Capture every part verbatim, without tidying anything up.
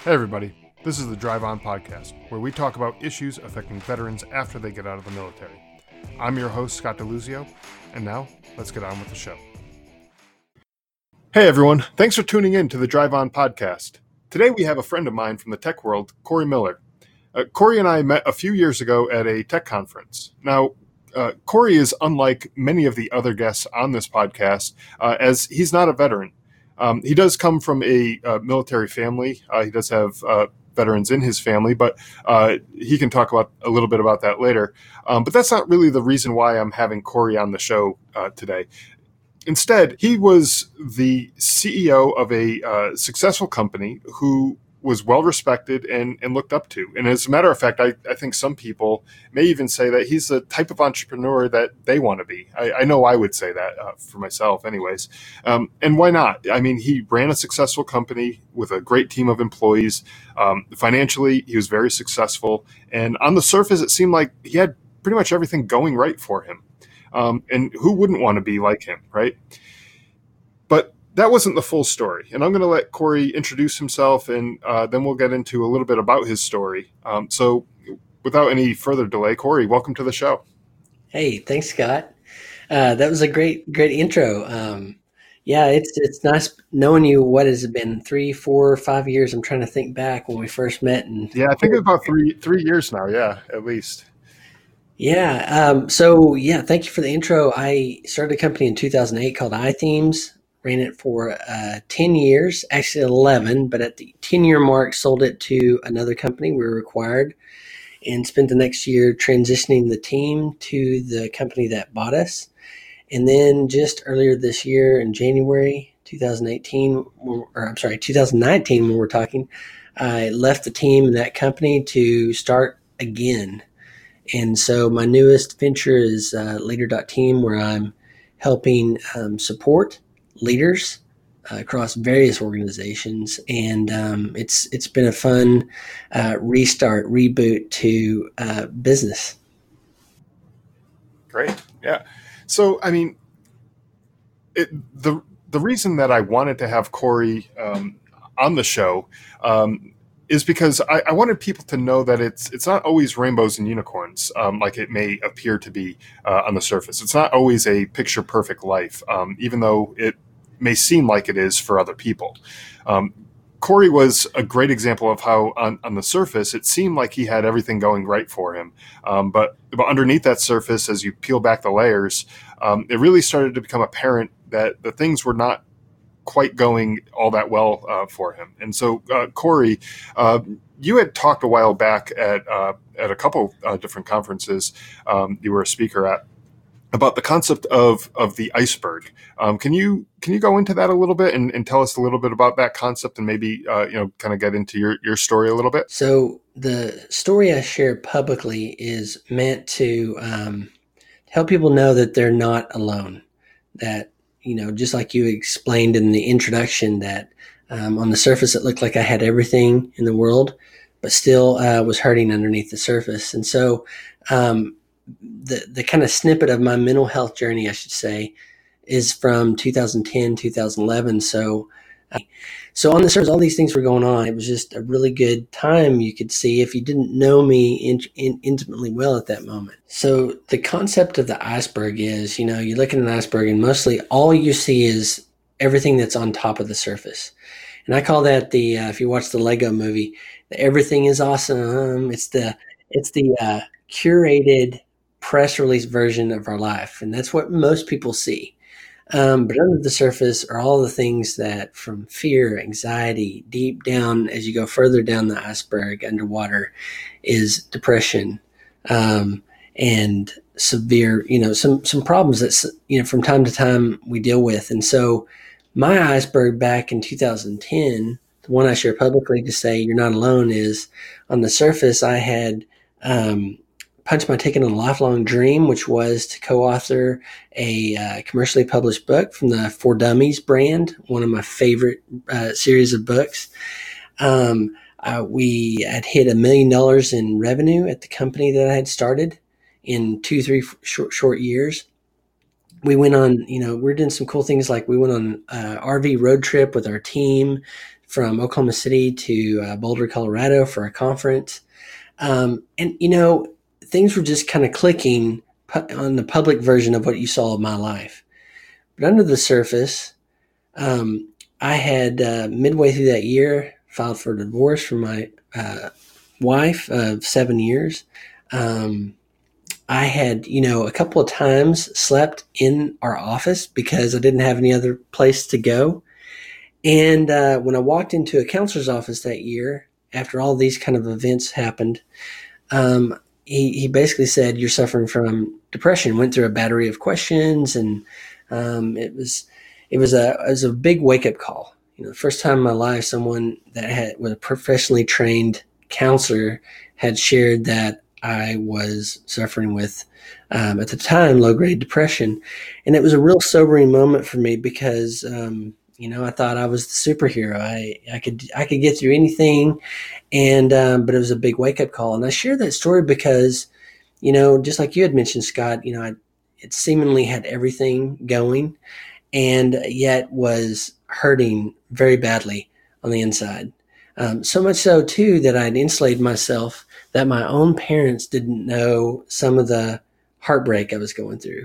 Hey everybody, this is the Drive On Podcast, where we talk about issues affecting veterans after they get out of the military. I'm your host, Scott DeLuzio, and now let's get on with the show. Hey everyone, thanks for tuning in to the Drive On Podcast. Today we have a friend of mine from the tech world, Corey Miller. Uh, Corey and I met a few years ago at a tech conference. Now, uh, Corey is unlike many of the other guests on this podcast, uh, as he's not a veteran. Um, he does come from a uh, military family. Uh, he does have uh, veterans in his family, but uh, he can talk about a little bit about that later. Um, but that's not really the reason why I'm having Corey on the show uh, today. Instead, he was the C E O of a uh, successful company who was well respected and, and looked up to. And as a matter of fact, I, I think some people may even say that he's the type of entrepreneur that they want to be. I, I know I would say that uh, for myself anyways. Um, and why not? I mean, he ran a successful company with a great team of employees. Um, financially, he was very successful. And on the surface, it seemed like he had pretty much everything going right for him. Um, and who wouldn't want to be like him, right? But that wasn't the full story. And I'm going to let Corey introduce himself, and uh, then we'll get into a little bit about his story. Um, so without any further delay, Corey, welcome to the show. Hey, thanks, Scott. Uh, that was a great, great intro. Um, yeah, it's it's nice knowing you. What has it been? Three, four, five years? I'm trying to think back when we first met. And yeah, I think it's about three three years now. Yeah, at least. Yeah. Um, so yeah, thank you for the intro. I started a company in two thousand eight called iThemes. Ran it for uh, ten years, actually eleven, but at the ten year mark, sold it to another company. We were acquired and spent the next year transitioning the team to the company that bought us. And then just earlier this year in January twenty eighteen, or I'm sorry, two thousand nineteen, when we're talking, I left the team in that company to start again. And so my newest venture is uh, Leader dot team, where I'm helping um, support leaders uh, across various organizations. And um, it's it's been a fun uh, restart, reboot to uh, business. Great. Yeah. So, I mean, it, the the reason that I wanted to have Corey um, on the show um, is because I, I wanted people to know that it's it's not always rainbows and unicorns um, like it may appear to be uh, on the surface. It's not always a picture perfect life, um, even though it may seem like it is for other people. Um, Corey was a great example of how on, on the surface, it seemed like he had everything going right for him. Um, but, but underneath that surface, as you peel back the layers, um, it really started to become apparent that the things were not quite going all that well uh, for him. And so, uh, Corey, uh, you had talked a while back at uh, at a couple uh, different conferences um, you were a speaker at about the concept of of the iceberg. Um, can you can you go into that a little bit and, and tell us a little bit about that concept, and maybe uh, you know kind of get into your, your story a little bit? So the story I share publicly is meant to um, help people know that they're not alone. That, you know, just like you explained in the introduction, that um, on the surface it looked like I had everything in the world, but still uh, was hurting underneath the surface. And so um, the the kind of snippet of my mental health journey, I should say, is from two thousand ten, two thousand eleven. So, uh, so on the surface, all these things were going on. It was just a really good time. You could see if you didn't know me in, in, intimately well at that moment. So the concept of the iceberg is, you know, you look at an iceberg and mostly all you see is everything that's on top of the surface. And I call that the, uh, if you watch the Lego movie, the everything is awesome. It's the, it's the uh, curated press release version of our life. And that's what most people see. Um, but under the surface are all the things that, from fear, anxiety, deep down, as you go further down the iceberg underwater, is depression, um, and severe, you know, some, some problems that, you know, from time to time we deal with. And so my iceberg back in two thousand ten, the one I share publicly to say you're not alone, is on the surface I had, um, punched my ticket on a lifelong dream, which was to co-author a uh, commercially published book from the For Dummies brand, one of my favorite uh, series of books. Um, uh, we had hit a million dollars in revenue at the company that I had started in two, three short, short years. We went on, you know, we're doing some cool things, like we went on an R V road trip with our team from Oklahoma City to uh, Boulder, Colorado for a conference. Um, and, you know, things were just kind of clicking pu- on the public version of what you saw of my life. But under the surface, um, I had uh, midway through that year filed for divorce from my uh, wife of seven years. Um, I had, you know, a couple of times slept in our office because I didn't have any other place to go. And uh, when I walked into a counselor's office that year, after all these kind of events happened, um, he, he basically said, "You're suffering from depression." Went through a battery of questions, and um, it was it was a it was a big wake up call. You know, the first time in my life, someone that had was a professionally trained counselor had shared that I was suffering with, um, at the time, low grade depression. And it was a real sobering moment for me because, um, you know, I thought I was the superhero. I, I could, I could get through anything. And, um, but it was a big wake up call. And I share that story because, you know, just like you had mentioned, Scott, you know, I, it seemingly had everything going and yet was hurting very badly on the inside. Um, so much so too that I'd insulated myself that my own parents didn't know some of the heartbreak I was going through.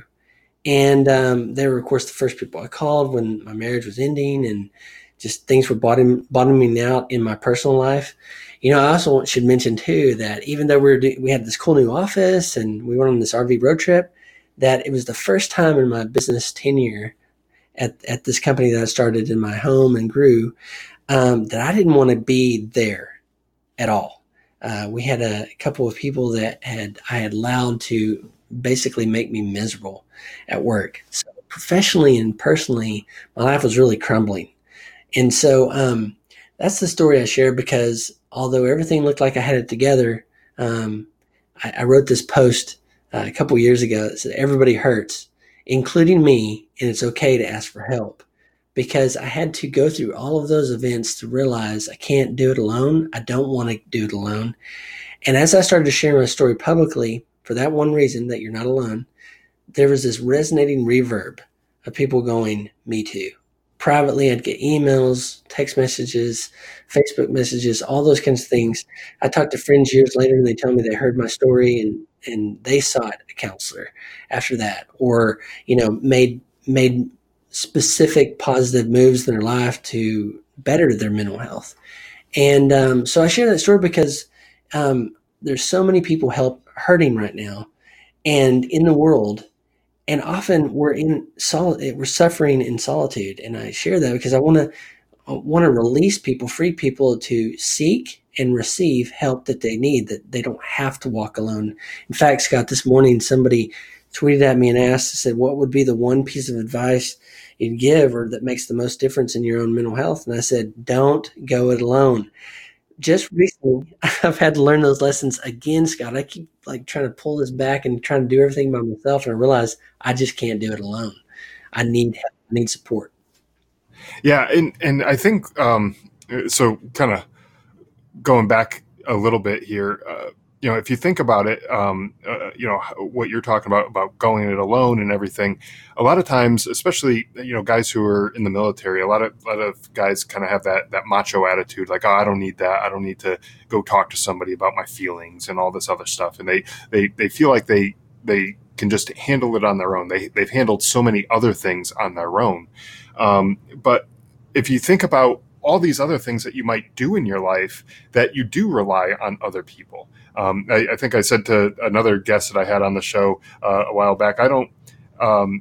And um, they were, of course, the first people I called when my marriage was ending and just things were bottom, bottoming out in my personal life. You know, I also should mention too that even though we were do- we had this cool new office and we went on this R V road trip, that it was the first time in my business tenure at, at this company that I started in my home and grew, um, that I didn't want to be there at all. Uh, we had a couple of people that had I had allowed to basically make me miserable at work. So professionally and personally, my life was really crumbling. And so um, that's the story I share because although everything looked like I had it together, um, I, I wrote this post uh, a couple years ago that said, "Everybody hurts, including me, and it's okay to ask for help." Because I had to go through all of those events to realize I can't do it alone. I don't want to do it alone. And as I started to share my story publicly, for that one reason, that you're not alone, there was this resonating reverb of people going, "Me too." Privately, I'd get emails, text messages, Facebook messages, all those kinds of things. I talked to friends years later and they tell me they heard my story and, and they sought a counselor after that, or, you know, made, made, specific positive moves in their life to better their mental health. And um, so I share that story because um, there's so many people help hurting right now and in the world. And often we're in sol- we're suffering in solitude. And I share that because I want to I want to release people, free people to seek and receive help that they need, that they don't have to walk alone. In fact, Scott, this morning somebody tweeted at me and asked, said, "What would be the one piece of advice you'd give or that makes the most difference in your own mental health?" And I said, "Don't go it alone." Just recently, I've had to learn those lessons again, Scott. I keep like trying to pull this back and trying to do everything by myself. And I realize I just can't do it alone. I need help. I need support. Yeah. And, and I think, um, so kind of going back a little bit here, uh, you know, if you think about it, um, uh, you know, what you're talking about, about going it alone and everything, a lot of times, especially, you know, guys who are in the military, a lot of, a lot of guys kind of have that, that macho attitude, like, "Oh, I don't need that. I don't need to go talk to somebody about my feelings and all this other stuff." And they, they, they feel like they, they can just handle it on their own. They, they've handled so many other things on their own. Um, but if you think about all these other things that you might do in your life, that you do rely on other people. Um, I, I think I said to another guest that I had on the show uh, a while back, I don't, um,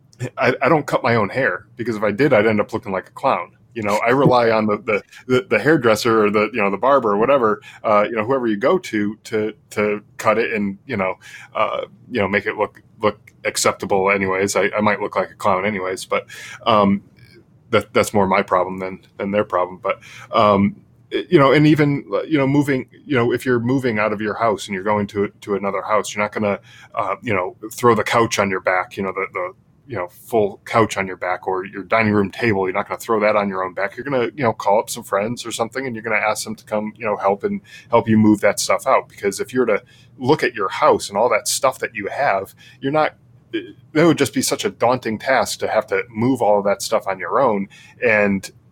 I, I don't cut my own hair because if I did, I'd end up looking like a clown. You know, I rely on the, the, the, the hairdresser or the, you know, the barber or whatever, uh, you know, whoever you go to, to, to cut it and, you know, uh, you know, make it look, look acceptable anyways. I, I might look like a clown anyways, but, um, that that's more my problem than, than their problem. But, um, you know, and even, you know, moving, you know, if you're moving out of your house and you're going to, to another house, you're not going to, uh, you know, throw the couch on your back, you know, the, the, you know, full couch on your back or your dining room table. You're not going to throw that on your own back. You're going to, you know, call up some friends or something and you're going to ask them to come, you know, help and help you move that stuff out. Because if you're to look at your house and all that stuff that you have, you're not, that would just be such a daunting task to have to move all of that stuff on your own. And, uh,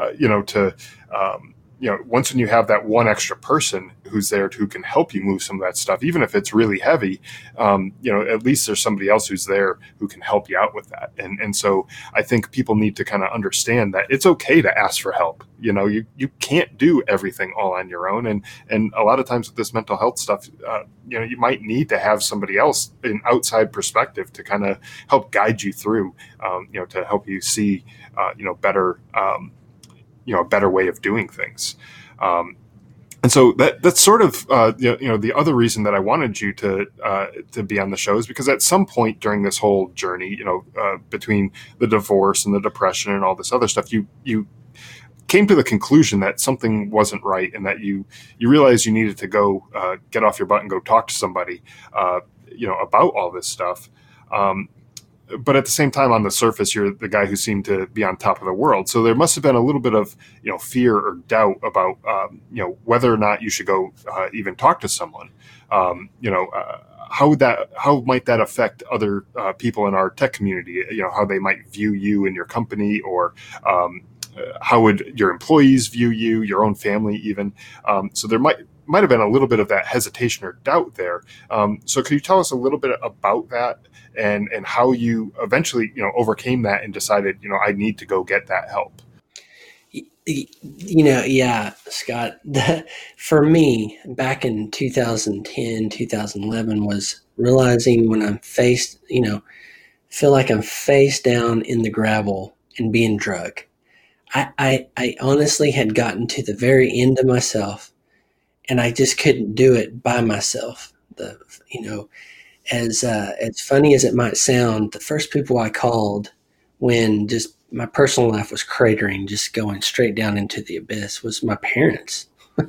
uh, you know, to, um, you know, once when you have that one extra person who's there who can help you move some of that stuff, even if it's really heavy, um, you know, at least there's somebody else who's there who can help you out with that. And and so I think people need to kind of understand that it's okay to ask for help. You know, you, you can't do everything all on your own. And, and a lot of times with this mental health stuff, uh, you know, you might need to have somebody else, an outside perspective, to kind of help guide you through, um, you know, to help you see, uh, you know, better, um, you know, a better way of doing things. Um, and so that that's sort of, uh, you know, the other reason that I wanted you to, uh, to be on the show is because at some point during this whole journey, you know, uh, between the divorce and the depression and all this other stuff, you, you came to the conclusion that something wasn't right, and that you, you realized you needed to go, uh, get off your butt and go talk to somebody, uh, you know, about all this stuff. Um, But at the same time, on the surface, you're the guy who seemed to be on top of the world. So there must have been a little bit of, you know, fear or doubt about, um, you know, whether or not you should go uh, even talk to someone. Um, you know, uh, how would that, how might that affect other uh, people in our tech community? You know, how they might view you and your company, or um, how would your employees view you, your own family even? Um, so there might might have been a little bit of that hesitation or doubt there. Um, so could you tell us a little bit about that, and, and how you eventually, you know, overcame that and decided, you know, I need to go get that help? You know, yeah, Scott, the, for me, back in two thousand ten, two thousand eleven, was realizing when I'm faced, you know, feel like I'm face down in the gravel and being drugged. I, I, I honestly had gotten to the very end of myself, and I just couldn't do it by myself. The, you know, as uh, as funny as it might sound, the first people I called when just my personal life was cratering, just going straight down into the abyss, was my parents.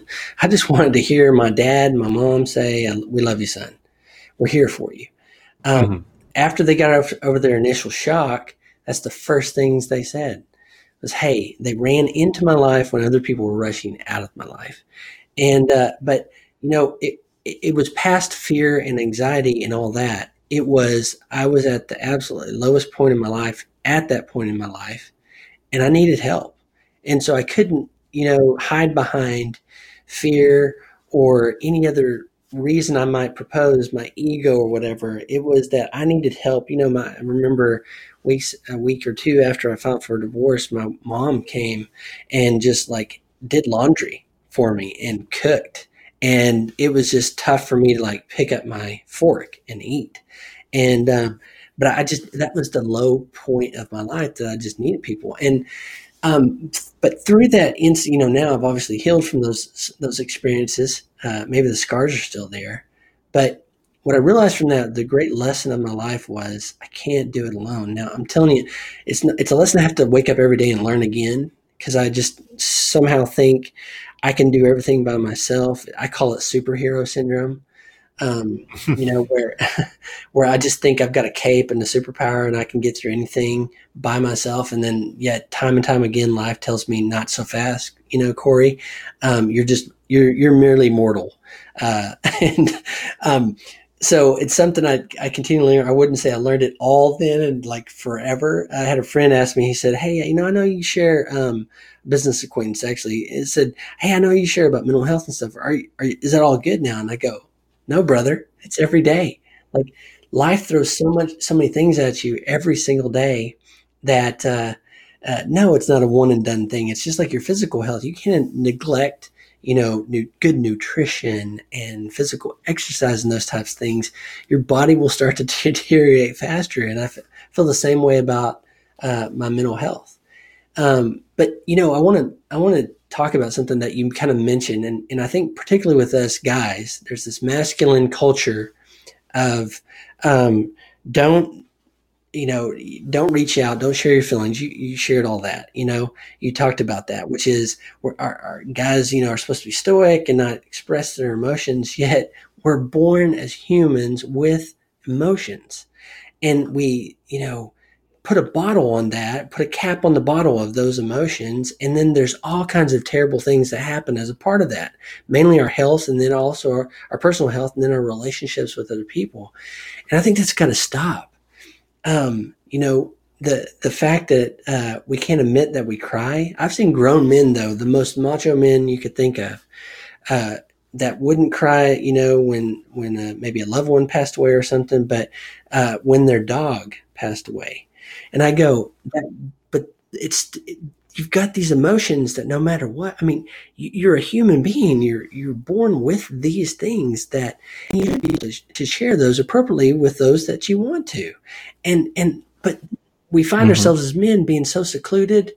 I just wanted to hear my dad, my mom say, "We love you, son. We're here for you." Um, mm-hmm. After they got over, over their initial shock, that's the first things they said was, "Hey," they ran into my life when other people were rushing out of my life. And, uh, but, you know, it, it was past fear and anxiety and all that. It was, I was at the absolutely lowest point in my life at that point in my life, and I needed help. And so I couldn't, you know, hide behind fear or any other reason I might propose, my ego or whatever. It was that I needed help. You know, my, I remember weeks, a week or two after I filed for a divorce, my mom came and just like did laundry for me and cooked. And it was just tough for me to like pick up my fork and eat. And, um, but I just, that was the low point of my life, that I just needed people. And, um, but through that, you know, now I've obviously healed from those, those experiences. Uh, maybe the scars are still there, but what I realized from that, the great lesson of my life was I can't do it alone. Now I'm telling you, it's not, it's a lesson I have to wake up every day and learn again, because I just somehow think I can do everything by myself. I call it superhero syndrome. Um, you know, where, where I just think I've got a cape and a superpower and I can get through anything by myself. And then yet time and time again, life tells me not so fast, you know, Corey, um, you're just, you're, you're merely mortal. Uh, and, um, so it's something I, I continually learn. I wouldn't say I learned it all then and like forever. I had a friend ask me, he said, "Hey, you know, I know you share, um, business acquaintance actually. It said, "Hey, I know you share about mental health and stuff. Are you, are you, is that all good now?" And I go, "No, brother, it's every day." Like life throws so much, so many things at you every single day that, uh, uh, no, it's not a one and done thing. It's just like your physical health. You can't neglect, you know, new, good nutrition and physical exercise and those types of things. Your body will start to deteriorate faster. And I f- feel the same way about, uh, my mental health. Um, but you know, I want to, I want to talk about something that you kind of mentioned. And, and I think particularly with us guys, there's this masculine culture of, um, don't, you know, don't reach out, don't share your feelings. You, you shared all that, you know, you talked about that, which is where our, our guys, you know, are supposed to be stoic and not express their emotions, yet we're born as humans with emotions. And we, you know, put a bottle on that, put a cap on the bottle of those emotions. And then there's all kinds of terrible things that happen as a part of that, mainly our health, and then also our, our personal health, and then our relationships with other people. And I think that's got to stop. Um, you know, the the fact that uh, we can't admit that we cry. I've seen grown men, though, the most macho men you could think of, uh, that wouldn't cry, you know, when when uh, maybe a loved one passed away or something, but uh, when their dog passed away. And I go, that, but it's you've got these emotions that no matter what, I mean, you're a human being. You're you're born with these things that you need to be able to, to share those appropriately with those that you want to, and and but we find mm-hmm. ourselves as men being so secluded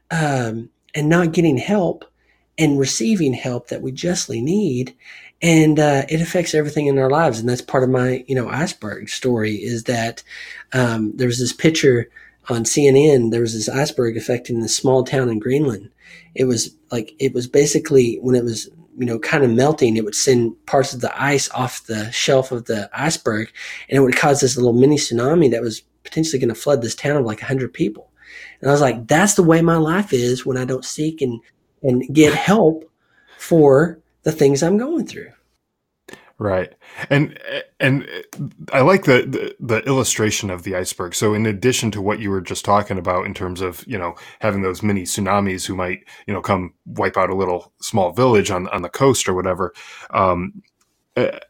um, and not getting help and receiving help that we justly need. And uh, it affects everything in our lives. And that's part of my, you know, iceberg story is that um, there was this picture on C N N. There was this iceberg affecting this small town in Greenland. It was like, it was basically when it was, you know, kind of melting, it would send parts of the ice off the shelf of the iceberg, and it would cause this little mini tsunami that was potentially going to flood this town of like one hundred people. And I was like, that's the way my life is when I don't seek and, and get help for the things I'm going through. Right. And and I like the, the the illustration of the iceberg. So in addition to what you were just talking about in terms of, you know, having those mini tsunamis who might, you know, come wipe out a little small village on, on the coast or whatever, um, uh,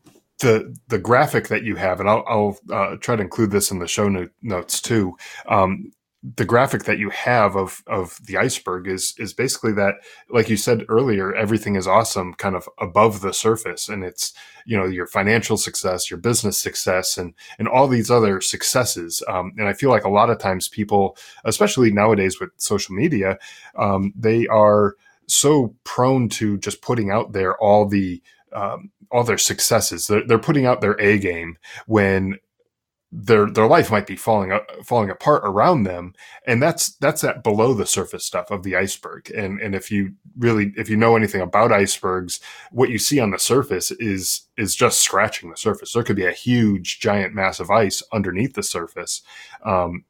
the the graphic that you have, and I'll, I'll uh, try to include this in the show no- notes too, um, the graphic that you have of of the iceberg is is basically that, like you said earlier, everything is awesome kind of above the surface, and it's, you know, your financial success, your business success, and and all these other successes. Um, and I feel like a lot of times people, especially nowadays with social media, um, they are so prone to just putting out there all the um, all their successes. They're, they're putting out their A game when their their life might be falling falling apart around them, and that's that's that below the surface stuff of the iceberg. And and if you really if you know anything about icebergs, what you see on the surface is is just scratching the surface. There could be a huge, giant mass of ice underneath the surface, um,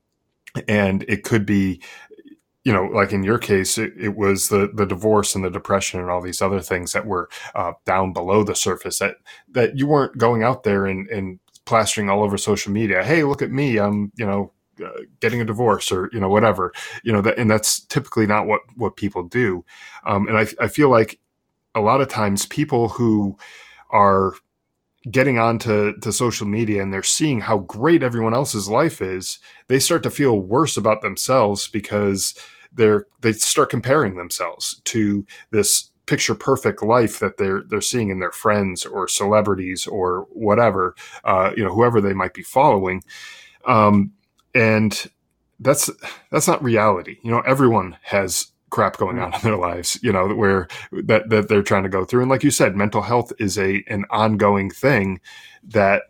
and it could be, you know, like in your case, it, it was the the divorce and the depression and all these other things that were uh, down below the surface that that you weren't going out there and and plastering all over social media. Hey, look at me. I'm, you know, uh, getting a divorce or, you know, whatever, you know, that, and that's typically not what, what people do. Um, and I, I feel like a lot of times people who are getting onto to social media and they're seeing how great everyone else's life is, they start to feel worse about themselves because they're, they start comparing themselves to this picture perfect life that they're they're seeing in their friends or celebrities or whatever, uh, you know, whoever they might be following, um, and that's that's not reality. You know, everyone has crap going on in their lives, you know, where that that they're trying to go through. And like you said, mental health is a an ongoing thing that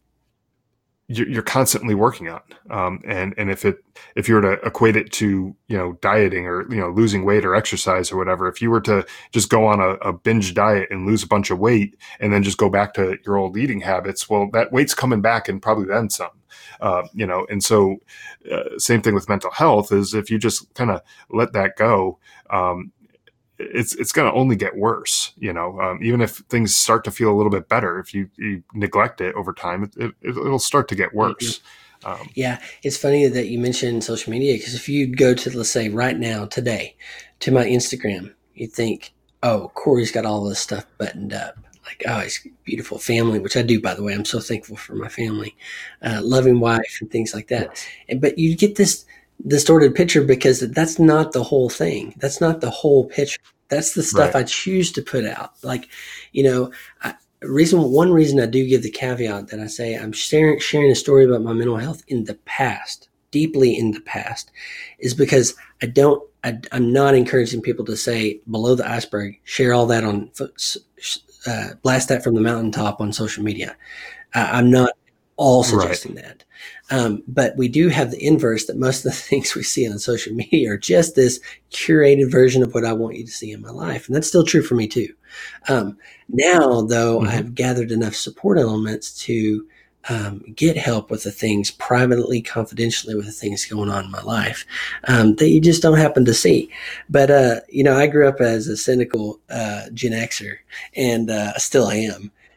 you're constantly working on. Um, and, and if it, if you were to equate it to, you know, dieting or, you know, losing weight or exercise or whatever, if you were to just go on a, a binge diet and lose a bunch of weight and then just go back to your old eating habits, well, that weight's coming back and probably then some, uh, you know, and so uh, same thing with mental health is if you just kind of let that go, um, it's it's going to only get worse, you know, um, even if things start to feel a little bit better, if you, you neglect it over time, it, it, it'll start to get worse. Um, yeah, it's funny that you mentioned social media because if you go to, let's say right now, today, to my Instagram, you think, oh, Corey's got all this stuff buttoned up. Like, oh, he's a beautiful family, which I do, by the way. I'm so thankful for my family, uh, loving wife and things like that. Yes. And, but you get this distorted picture because that's not the whole thing. That's not the whole picture. That's the stuff right. I choose to put out. Like, you know, I, reason one reason I do give the caveat that I say I'm sharing sharing a story about my mental health in the past, deeply in the past, is because I don't. I, I'm not encouraging people to say below the iceberg, share all that on, uh, blast that from the mountaintop on social media. Uh, I'm not all suggesting right. that. Um, but we do have the inverse that most of the things we see on social media are just this curated version of what I want you to see in my life. And that's still true for me too. Um, now though, mm-hmm. I've gathered enough support elements to, um, get help with the things privately, confidentially with the things going on in my life, um, that you just don't happen to see. But, uh, you know, I grew up as a cynical, uh, Gen Xer and, uh, still am.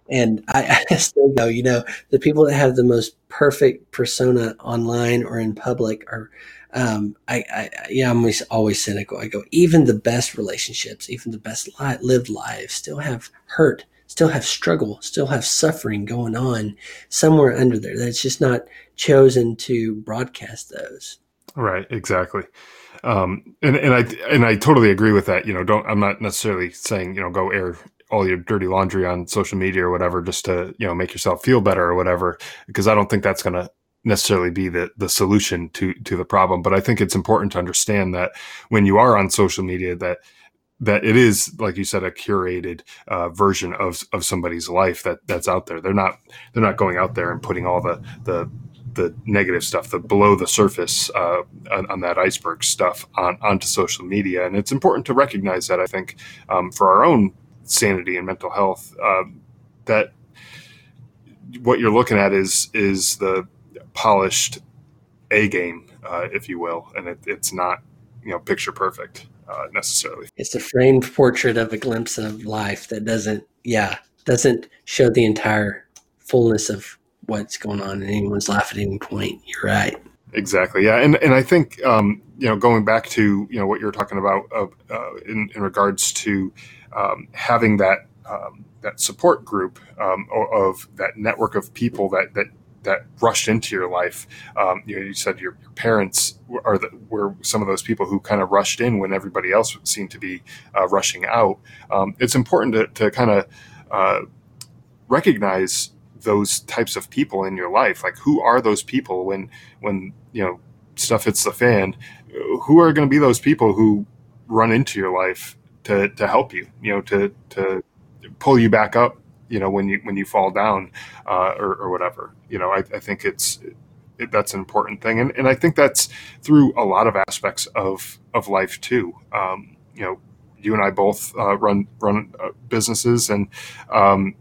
And I, I still go, you know, the people that have the most perfect persona online or in public are, um, I, I, yeah, I'm always, always cynical. I go, even the best relationships, even the best li- lived lives still have hurt, still have struggle, still have suffering going on somewhere under there. That's just not chosen to broadcast those. Right. Exactly. Um, and, and I, and I totally agree with that. You know, don't, I'm not necessarily saying, you know, go air all your dirty laundry on social media or whatever, just to, you know, make yourself feel better or whatever, because I don't think that's going to necessarily be the, the solution to, to the problem. But I think it's important to understand that when you are on social media, that, that it is, like you said, a curated uh, version of, of somebody's life that that's out there. They're not, they're not going out there and putting all the, the, the negative stuff, the below the surface uh, on, on that iceberg stuff on, onto social media. And it's important to recognize that, I think, um, for our own sanity and mental health, uh, that what you're looking at is, is the polished A game, uh, if you will. And it, it's not, you know, picture perfect uh, necessarily. It's a framed portrait of a glimpse of life that doesn't, yeah, doesn't show the entire fullness of what's going on in anyone's life at any point. You're right. Exactly. Yeah. And, and I think, um, you know, going back to, you know, what you're talking about uh, uh, in, in regards to um, having that, um, that support group um, of that network of people that, that, that rushed into your life. Um, you know, you said your, your parents are the, were some of those people who kind of rushed in when everybody else seemed to be uh, rushing out. Um, it's important to, to kind of uh, recognize those types of people in your life. Like, who are those people when, when, you know, stuff hits the fan? Who are going to be those people who run into your life to, to help you, you know, to, to pull you back up, you know, when you, when you fall down, uh, or, or whatever, you know, I, I think it's, it, that's an important thing. And, and I think that's through a lot of aspects of, of life too. Um, you know, you and I both, uh, run, run uh, businesses, and, um,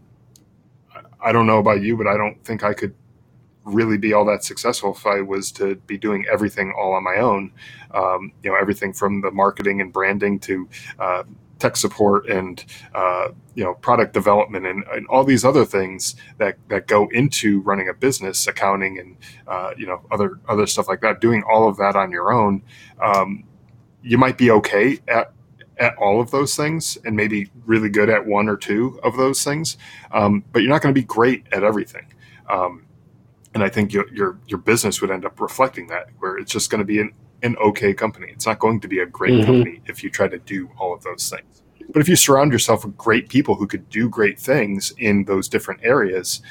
I don't know about you, but I don't think I could really be all that successful if I was to be doing everything all on my own. Um, you know, everything from the marketing and branding to uh, tech support and, uh, you know, product development and, and all these other things that, that go into running a business, accounting and, uh, you know, other, other stuff like that. Doing all of that on your own, um, you might be okay at at all of those things and maybe really good at one or two of those things. Um, but you're not going to be great at everything. Um, and I think your, your, your business would end up reflecting that, where it's just going to be an, an okay company. It's not going to be a great mm-hmm. company if you try to do all of those things. But if you surround yourself with great people who could do great things in those different areas,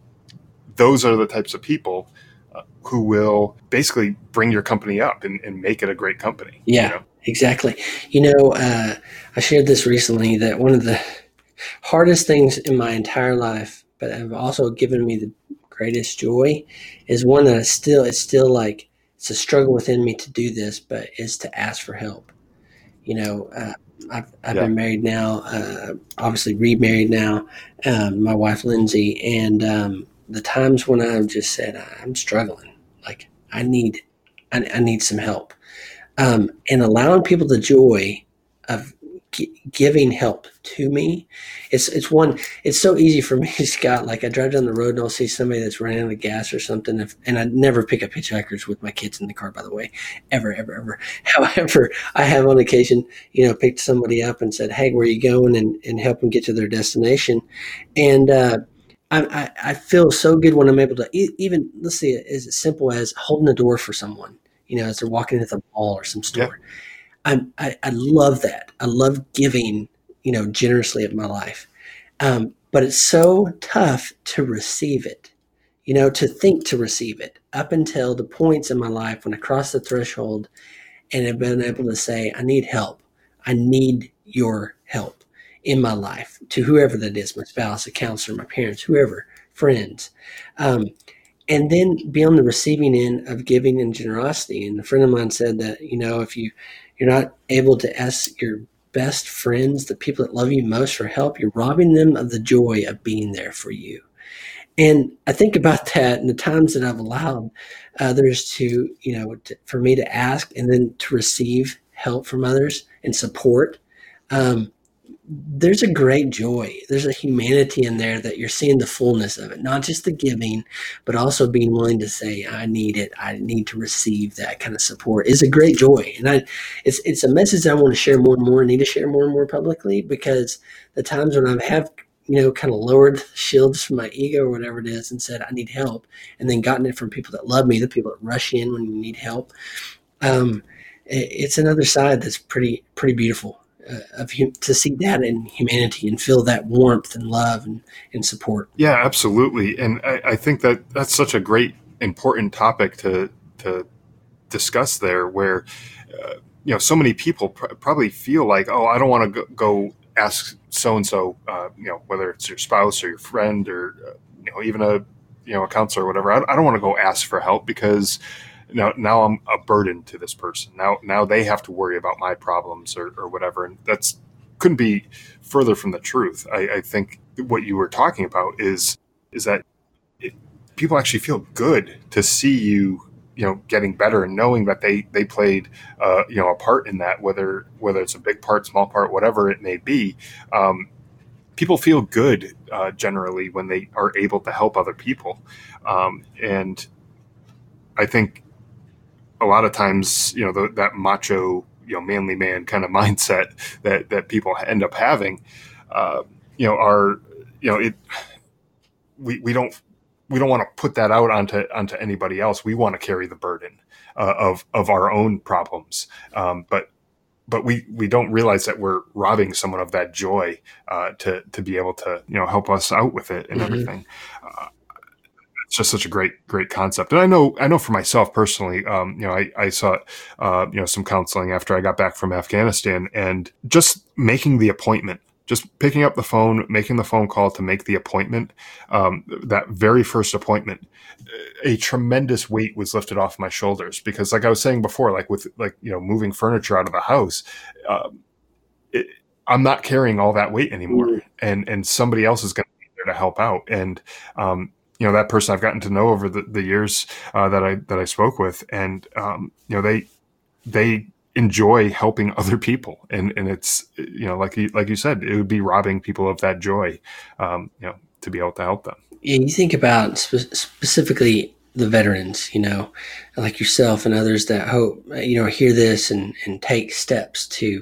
those are the types of people uh, who will basically bring your company up and, and make it a great company. Yeah. You know? Exactly. You know, uh, I shared this recently that one of the hardest things in my entire life, but have also given me the greatest joy, is one that I still, it's still like, it's a struggle within me to do this, but is to ask for help. You know, uh, I've, I've yeah. been married now, uh, obviously remarried now, um, my wife, Lindsay, and um, the times when I've just said, I'm struggling, like I need, I, I need some help. Um, and allowing people the joy of g- giving help to me. It's it's one. It's so easy for me, Scott. Like I drive down the road and I'll see somebody that's running out of gas or something, if, and I never pick up hitchhikers with my kids in the car, by the way, ever, ever, ever. However, I have on occasion, you know, picked somebody up and said, "Hey, where are you going?" and and help them get to their destination. And uh, I, I I feel so good when I'm able to e- even let's see, as simple as holding the door for someone. You know, as they're walking into the mall or some store. Yeah. I, I love that. I love giving, you know, generously of my life. Um, but it's so tough to receive it, you know, to think to receive it up until the points in my life when I crossed the threshold and have been able to say, I need help. I need your help in my life, to whoever that is, my spouse, a counselor, my parents, whoever, friends. Um, And then be on the receiving end of giving and generosity. And a friend of mine said that, you know, if you, you're not able to ask your best friends, the people that love you most, for help, you're robbing them of the joy of being there for you. And I think about that and the times that I've allowed others to, you know, to, for me to ask and then to receive help from others and support. Um, there's a great joy. There's a humanity in there that you're seeing the fullness of it, not just the giving, but also being willing to say, I need it. I need to receive that kind of support is a great joy. And I, it's, it's a message I want to share more and more, need to share more and more publicly, because the times when I have, you know, kind of lowered shields from my ego or whatever it is and said, I need help, and then gotten it from people that love me, the people that rush in when you need help. Um, it, it's another side that's pretty, pretty beautiful. Uh, of hum- to see that in humanity and feel that warmth and love and, and support. Yeah, absolutely. And I, I think that that's such a great, important topic to to discuss there, where, uh, you know, so many people pr- probably feel like, oh, I don't want to go, go ask so-and-so, uh, you know, whether it's your spouse or your friend or, uh, you know, even a, you know, a counselor or whatever. I, I don't want to go ask for help because Now, now I'm a burden to this person. Now, now they have to worry about my problems or, or whatever. And that's couldn't be further from the truth. I, I think what you were talking about is, is that it, people actually feel good to see you, you know, getting better and knowing that they, they played, uh, you know, a part in that, whether, whether it's a big part, small part, whatever it may be. Um, people feel good, uh, generally when they are able to help other people. Um, and I think, a lot of times, you know, the, that macho, you know, manly man kind of mindset that, that people end up having, uh, you know, are, you know, it, we, we don't, we don't want to put that out onto, onto anybody else. We want to carry the burden uh, of, of our own problems. Um, but, but we, we don't realize that we're robbing someone of that joy uh, to, to be able to, you know, help us out with it and mm-hmm. everything. Uh, It's just such a great, great concept. And I know, I know for myself personally, um, you know, I, I sought, uh, you know, some counseling after I got back from Afghanistan, and just making the appointment, just picking up the phone, making the phone call to make the appointment. Um, that very first appointment, a tremendous weight was lifted off my shoulders, because like I was saying before, like with like, you know, moving furniture out of the house, um, it, I'm not carrying all that weight anymore, mm-hmm. and, and somebody else is going to be there to help out. And, um, you know, that person I've gotten to know over the, the years uh, that I that I spoke with, and um, you know, they they enjoy helping other people, and and it's, you know, like you like you said, it would be robbing people of that joy, um, you know, to be able to help them. Yeah, you think about spe- specifically the veterans, you know, like yourself and others that hope, you know, hear this and and take steps to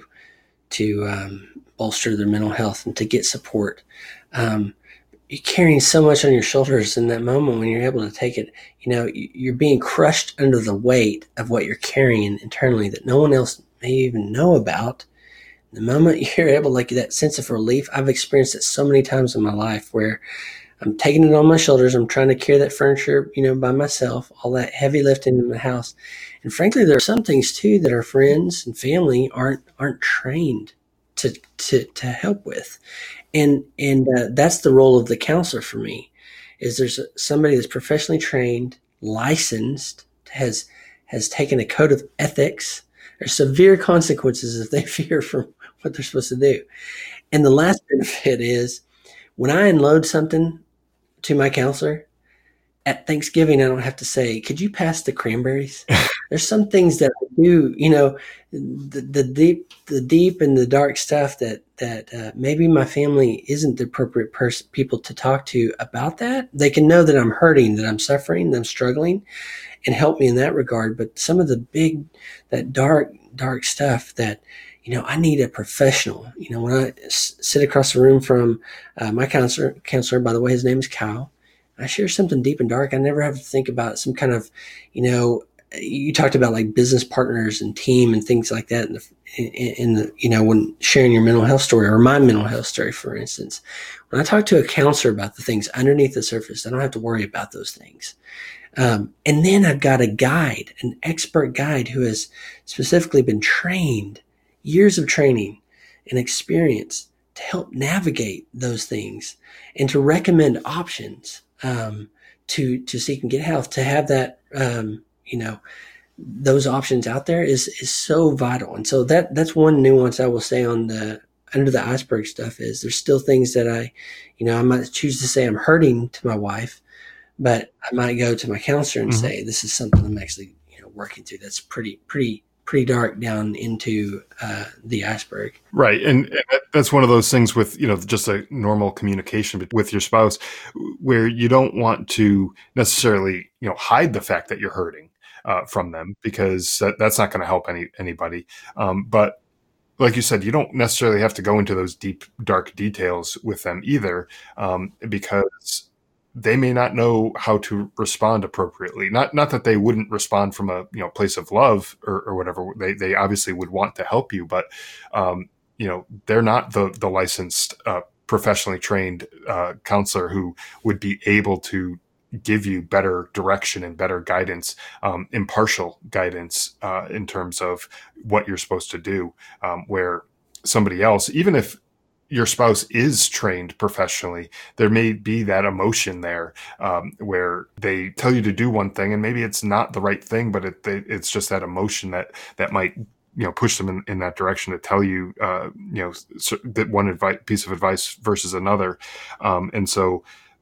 to um, bolster their mental health and to get support. Um, You're carrying so much on your shoulders in that moment when you're able to take it. You know, you're being crushed under the weight of what you're carrying internally that no one else may even know about. The moment you're able, like that sense of relief, I've experienced it so many times in my life where I'm taking it on my shoulders. I'm trying to carry that furniture, you know, by myself, all that heavy lifting in the house. And frankly, there are some things too that our friends and family aren't, aren't trained to, to, to help with. And and uh, that's the role of the counselor for me, is there's a, somebody that's professionally trained, licensed, has has taken a code of ethics. There's severe consequences if they veer from what they're supposed to do. And the last benefit is when I unload something to my counselor, at Thanksgiving, I don't have to say, could you pass the cranberries? There's some things that I do, you know, the, the deep, the deep and the dark stuff that, that uh, maybe my family isn't the appropriate person, people to talk to about that. They can know that I'm hurting, that I'm suffering, that I'm struggling, and help me in that regard. But some of the big, that dark, dark stuff that, you know, I need a professional. You know, when I s- sit across the room from uh, my counselor, counselor, by the way, his name is Kyle, I share something deep and dark. I never have to think about some kind of, you know, you talked about like business partners and team and things like that in the, in, in the, you know, when sharing your mental health story or my mental health story, for instance. When I talk to a counselor about the things underneath the surface, I don't have to worry about those things. Um, and then I've got a guide, an expert guide who has specifically been trained, years of training and experience to help navigate those things and to recommend options. Um, to, to seek and get health, to have that, um, you know, those options out there is, is so vital. And so that, that's one nuance I will say on the, under the iceberg stuff is there's still things that I, you know, I might choose to say I'm hurting to my wife, but I might go to my counselor and mm-hmm. say, this is something I'm actually, you know, working through. That's pretty, pretty, pretty dark down into uh, the iceberg. Right. And, and that's one of those things with, you know, just a normal communication with your spouse where you don't want to necessarily, you know, hide the fact that you're hurting uh, from them, because that, that's not going to help any anybody. Um, but like you said, you don't necessarily have to go into those deep, dark details with them either, um, because they may not know how to respond appropriately. Not not that they wouldn't respond from a you know place of love or, or whatever. They they obviously would want to help you, but um, you know they're not the the licensed, uh, professionally trained uh, counselor who would be able to give you better direction and better guidance, um, impartial guidance uh, in terms of what you're supposed to do. Um, where somebody else, even if your spouse is trained professionally, there may be that emotion there, um, where they tell you to do one thing and maybe it's not the right thing, but it, they, it's just that emotion that, that might, you know, push them in, in that direction to tell you, uh, you know, so that one advice, piece of advice versus another. Um, and so,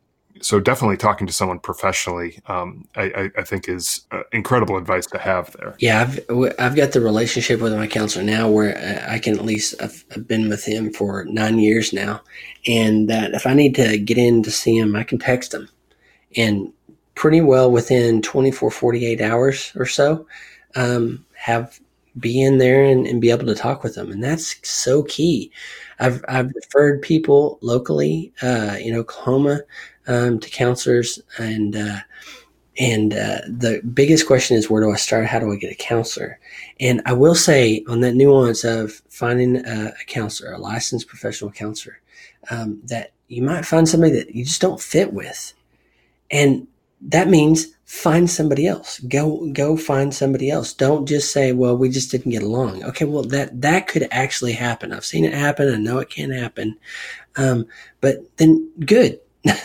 So definitely talking to someone professionally, um, I, I think is uh, incredible advice to have there. Yeah, I've I've got the relationship with my counselor now where I can at least I've, I've been with him for nine years now, and that if I need to get in to see him, I can text him, and pretty well within twenty-four, forty-eight hours or so, um, have be in there and, and be able to talk with them, and that's so key. I've I've referred people locally, uh, in Oklahoma, um, to counselors, and uh, and uh, the biggest question is, where do I start? How do I get a counselor? And I will say on that nuance of finding a, a counselor, a licensed professional counselor, um, that you might find somebody that you just don't fit with, and that means find somebody else. Go, go find somebody else. Don't just say, well, we just didn't get along. Okay. Well, that, that could actually happen. I've seen it happen. I know it can happen. Um, but then good.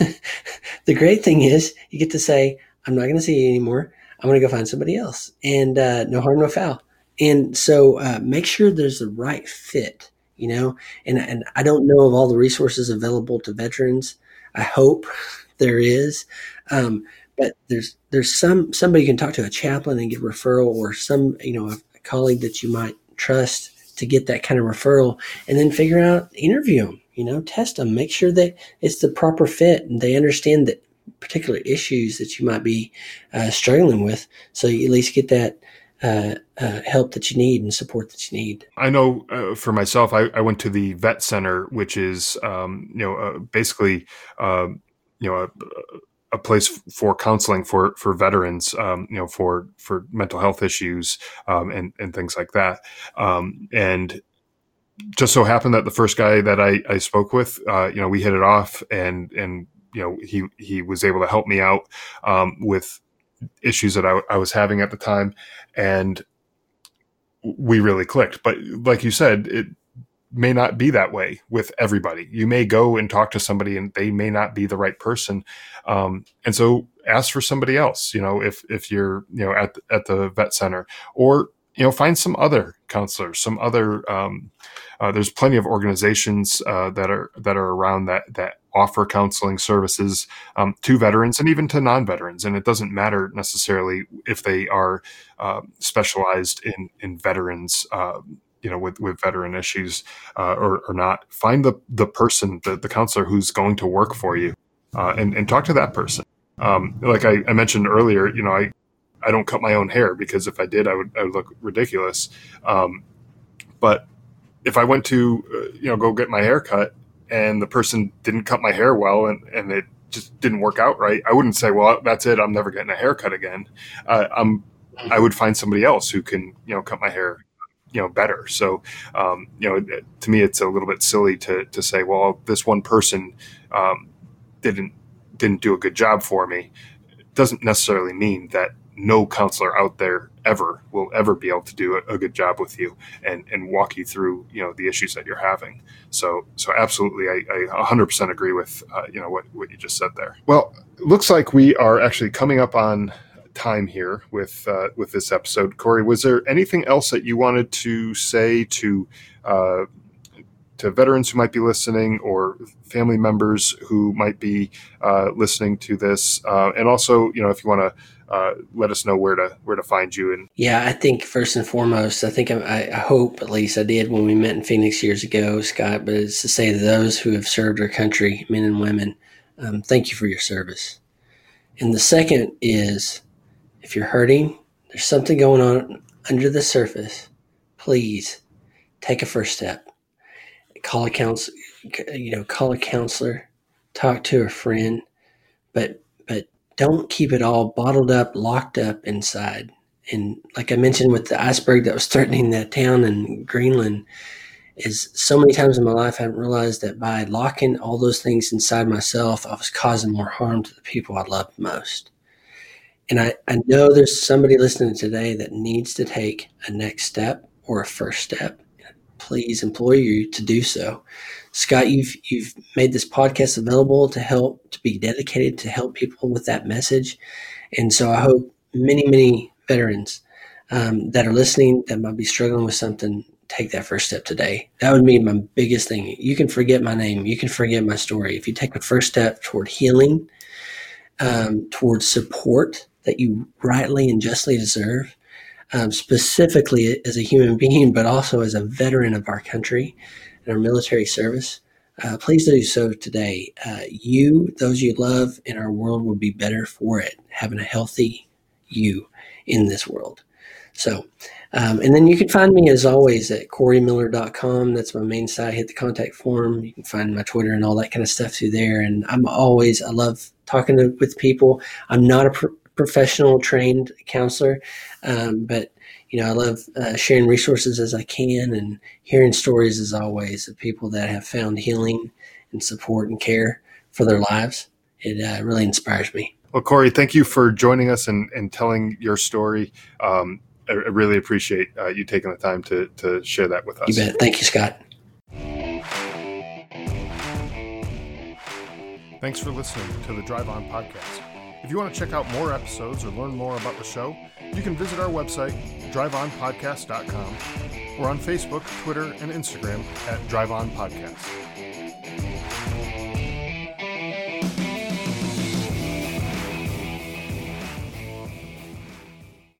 The great thing is you get to say, I'm not going to see you anymore. I'm going to go find somebody else, and, uh, no harm, no foul. And so, uh, make sure there's the right fit, you know, and, and I don't know of all the resources available to veterans. I hope there is. Um, But there's there's some somebody you can talk to, a chaplain, and get referral, or some, you know, a, a colleague that you might trust to get that kind of referral, and then figure out, interview them, you know, test them, make sure that it's the proper fit and they understand that particular issues that you might be uh, struggling with, so you at least get that uh, uh, help that you need and support that you need. I know uh, for myself, I, I went to the Vet Center, which is um, you know uh, basically uh, you know a, a place for counseling for, for veterans, um, you know, for, for mental health issues, um, and, and things like that. Um, and just so happened that the first guy that I, I spoke with, uh, you know, we hit it off, and, and, you know, he, he was able to help me out, um, with issues that I, I was having at the time, and we really clicked. But like you said, it may not be that way with everybody. You may go and talk to somebody and they may not be the right person. Um, and so ask for somebody else, you know, if, if you're, you know, at, at the vet center, or, you know, find some other counselors, some other, um, uh, there's plenty of organizations, uh, that are, that are around that, that offer counseling services, um, to veterans and even to non-veterans. And it doesn't matter necessarily if they are, uh, specialized in, in veterans, uh, you know, with, with veteran issues, uh, or, or not. Find the, the person, the, the counselor who's going to work for you, uh, and, and talk to that person. Um, like I, I mentioned earlier, you know, I, I don't cut my own hair, because if I did, I would, I would look ridiculous. Um, but if I went to, uh, you know, go get my hair cut and the person didn't cut my hair well, and, and it just didn't work out right, I wouldn't say, well, that's it, I'm never getting a haircut again. Uh, I'm, I would find somebody else who can, you know, cut my hair, you know, better. So, um, you know, to me, it's a little bit silly to, to say, well, this one person, um, didn't, didn't do a good job for me. It doesn't necessarily mean that no counselor out there ever will ever be able to do a, a good job with you and, and walk you through, you know, the issues that you're having. So, so absolutely. I, I one hundred percent agree with, uh, you know, what, what you just said there. Well, it looks like we are actually coming up on time here with uh, with this episode. Corey, was there anything else that you wanted to say to uh, to veterans who might be listening, or family members who might be uh, listening to this? Uh, and also, you know, if you want to uh, let us know where to where to find you. And yeah, I think first and foremost, I think I, I hope at least I did when we met in Phoenix years ago, Scott. But it's to say to those who have served our country, men and women, um, thank you for your service. And the second is, if you're hurting, there's something going on under the surface, please take a first step. Call a counselor, you know, call a counselor, talk to a friend, but but don't keep it all bottled up, locked up inside. And like I mentioned with the iceberg that was threatening that town in Greenland, is so many times in my life I haven't realized that by locking all those things inside myself, I was causing more harm to the people I loved most. And I, I know there's somebody listening today that needs to take a next step or a first step. Please implore you to do so. Scott, you've you've made this podcast available to help, to be dedicated to help people with that message. And so I hope many, many veterans um, that are listening that might be struggling with something, take that first step today. That would be my biggest thing. You can forget my name. You can forget my story. If you take the first step toward healing, um, towards support that you rightly and justly deserve, um, specifically as a human being, but also as a veteran of our country and our military service, uh, please do so today. Uh, you, those you love, and our world will be better for it, having a healthy you in this world. So, um, and then you can find me as always at corey miller dot com. That's my main site. Hit the contact form. You can find my Twitter and all that kind of stuff through there. And I'm always, I love talking to, with people. I'm not a pro- professional trained counselor, um, but you know, I love uh, sharing resources as I can and hearing stories as always of people that have found healing and support and care for their lives. It uh, really inspires me. Well, Corey, thank you for joining us and, and telling your story. Um, I, I really appreciate uh, you taking the time to, to share that with us. You bet. Thank you, Scott. Thanks for listening to the Drive On Podcast. If you want to check out more episodes or learn more about the show, you can visit our website, drive on podcast dot com, or on Facebook, Twitter, and Instagram at Drive On Podcast.